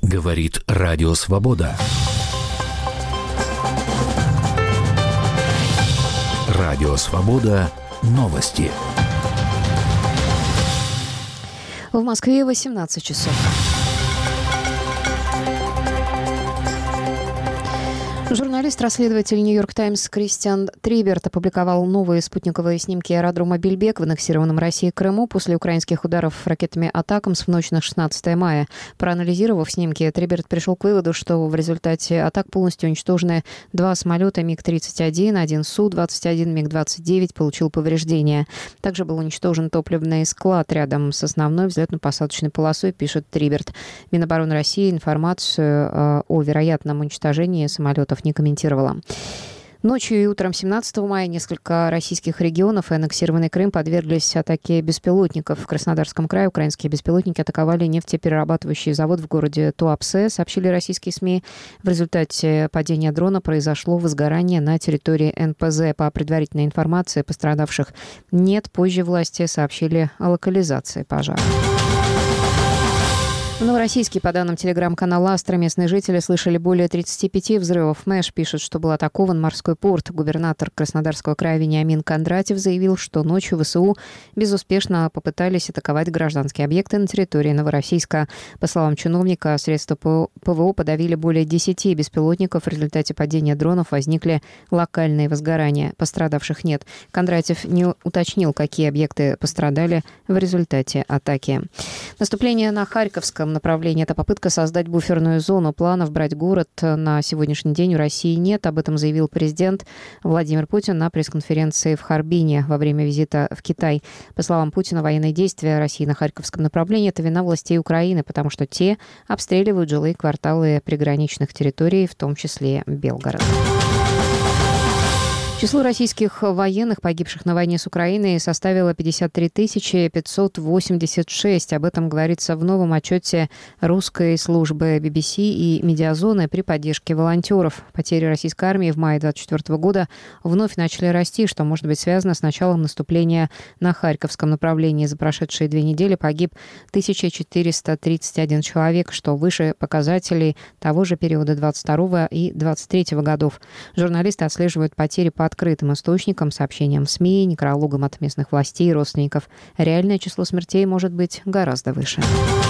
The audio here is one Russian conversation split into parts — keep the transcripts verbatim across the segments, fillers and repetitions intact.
Говорит Радио Свобода. Радио Свобода. Новости. В Москве восемнадцать часов. Журналист-расследователь «Нью-Йорк Таймс» Кристиан Триберт опубликовал новые спутниковые снимки аэродрома Бельбек в аннексированном Россией Крыму после украинских ударов ракетами «Атакамс» в ночь на шестнадцатое мая. Проанализировав снимки, Триберт пришел к выводу, что в результате атак полностью уничтожены два самолета миг тридцать один, один Су двадцать один, миг двадцать девять получил повреждения. Также был уничтожен топливный склад рядом с основной взлетно-посадочной полосой, пишет Триберт. Минобороны России информацию о вероятном уничтожении самолетов не комментировала. Ночью и утром семнадцатого мая несколько российских регионов и аннексированный Крым подверглись атаке беспилотников. В Краснодарском крае украинские беспилотники атаковали нефтеперерабатывающий завод в городе Туапсе, сообщили российские СМИ. В результате падения дрона произошло возгорание на территории эн пэ зэ. По предварительной информации, пострадавших нет. Позже власти сообщили о локализации пожара. В Новороссийске, по данным телеграм-канала «Астра», местные жители слышали более тридцати пяти взрывов. Мэш пишет, что был атакован морской порт. Губернатор Краснодарского края Вениамин Кондратьев заявил, что ночью вэ эс у безуспешно попытались атаковать гражданские объекты на территории Новороссийска. По словам чиновника, средства пэ вэ о подавили более десяти беспилотников. В результате падения дронов возникли локальные возгорания. Пострадавших нет. Кондратьев не уточнил, какие объекты пострадали в результате атаки. Наступление на Харьковском направлении – это попытка создать буферную зону. Планов брать город на сегодняшний день у России нет. Об этом заявил президент Владимир Путин на пресс-конференции в Харбине во время визита в Китай. По словам Путина, военные действия России на Харьковском направлении – это вина властей Украины, потому что те обстреливают жилые кварталы приграничных территорий, в том числе Белгород. Число российских военных, погибших на войне с Украиной, составило пятьдесят три тысячи пятьсот восемьдесят шесть. Об этом говорится в новом отчете русской службы би би си и Медиазоны при поддержке волонтеров. Потери российской армии в мае двадцать четвёртого года вновь начали расти, что может быть связано с началом наступления на Харьковском направлении. За прошедшие две недели погиб тысяча четыреста тридцать один человек, что выше показателей того же периода двадцать второго и двадцать третьего годов. Журналисты отслеживают потери по открытым источникам, сообщениям в СМИ, некрологам от местных властей и родственников. Реальное число смертей может быть гораздо выше.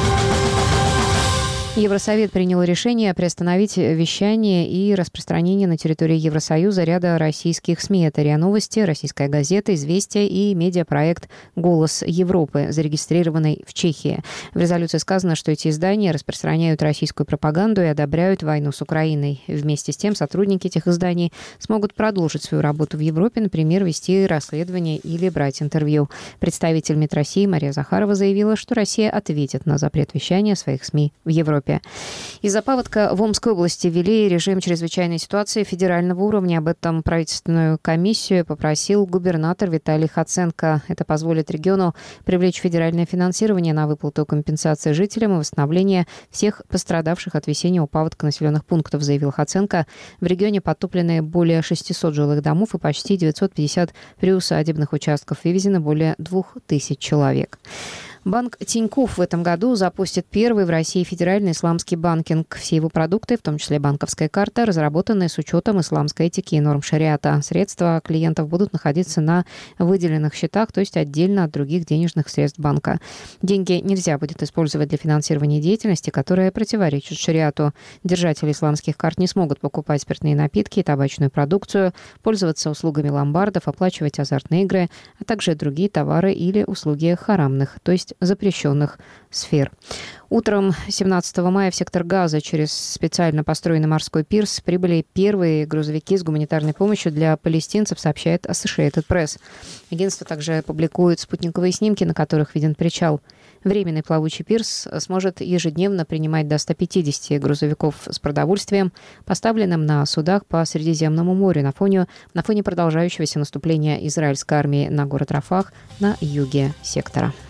Евросовет принял решение приостановить вещание и распространение на территории Евросоюза ряда российских СМИ. Это РИА Новости, Российская газета, Известия и медиапроект «Голос Европы», зарегистрированный в Чехии. В резолюции сказано, что эти издания распространяют российскую пропаганду и одобряют войну с Украиной. Вместе с тем сотрудники этих изданий смогут продолжить свою работу в Европе, например, вести расследования или брать интервью. Представитель МИД России Мария Захарова заявила, что Россия ответит на запрет вещания своих СМИ в Европе. Из-за паводка в Омской области ввели режим чрезвычайной ситуации федерального уровня. Об этом правительственную комиссию попросил губернатор Виталий Хоценко. Это позволит региону привлечь федеральное финансирование на выплату компенсации жителям и восстановление всех пострадавших от весеннего паводка населенных пунктов, заявил Хоценко. В регионе подтоплены более шестисот жилых домов и почти девятьсот пятьдесят приусадебных участков. Вывезено более двух тысяч человек. Банк Тинькофф в этом году запустит первый в России федеральный исламский банкинг. Все его продукты, в том числе банковская карта, разработаны с учетом исламской этики и норм шариата. Средства клиентов будут находиться на выделенных счетах, то есть отдельно от других денежных средств банка. Деньги нельзя будет использовать для финансирования деятельности, которая противоречит шариату. Держатели исламских карт не смогут покупать спиртные напитки и табачную продукцию, пользоваться услугами ломбардов, оплачивать азартные игры, а также другие товары или услуги харамных, то есть запрещенных сфер. Утром семнадцатого мая в сектор Газа через специально построенный морской пирс прибыли первые грузовики с гуманитарной помощью для палестинцев, сообщает Associated Press. Агентство также публикует спутниковые снимки, на которых виден причал. Временный плавучий пирс сможет ежедневно принимать до ста пятидесяти грузовиков с продовольствием, поставленным на судах по Средиземному морю на фоне, на фоне продолжающегося наступления израильской армии на город Рафах на юге сектора.